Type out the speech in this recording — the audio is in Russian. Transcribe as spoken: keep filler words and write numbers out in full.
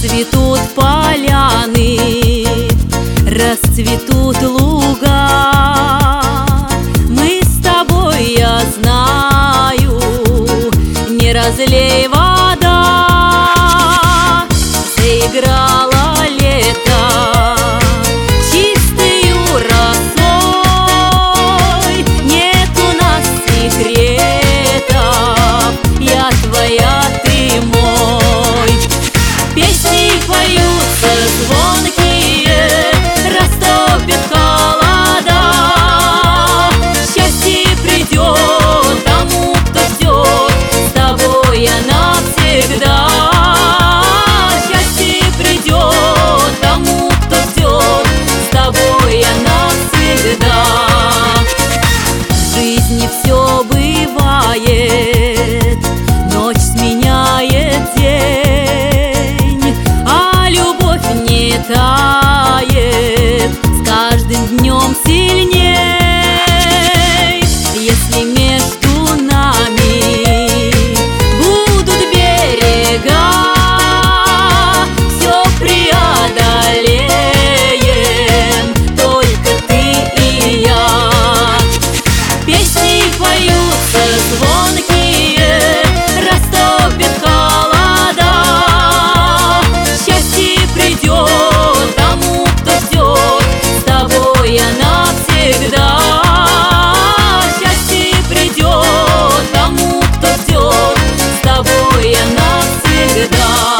Расцветут поляны, расцветут луга. Мы с тобой, я знаю, не разлей вода. Заиграло лето чистою росой. Нет у нас секретов, я твоя, ты мой. Песни поются звонкие, растопят холода. Счастье придет тому, кто ждет, с тобой я навсегда. Счастье придет тому, кто ждет, с тобой я навсегда. В жизни все бывает, ночь сменяет день, а любовь не тает, с каждым днем сильней. Если между нами будут берега, все преодолеем, только ты и я. Песни поются звонкие, растопят холода. Счастье придет тому, кто ждет, с тобой я навсегда. Счастье придет тому, кто ждет, с тобой я навсегда.